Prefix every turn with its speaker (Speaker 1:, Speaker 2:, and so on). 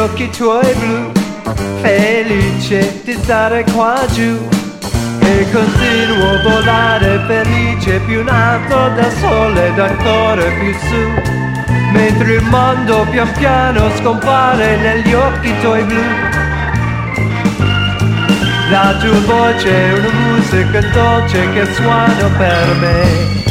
Speaker 1: occhi tuoi blu, felice di stare qua giù. E continuo a volare felice più in alto del sole ed ancora più su, mentre il mondo pian piano scompare negli occhi tuoi blu. La tua voce è una musica dolce che suona per me.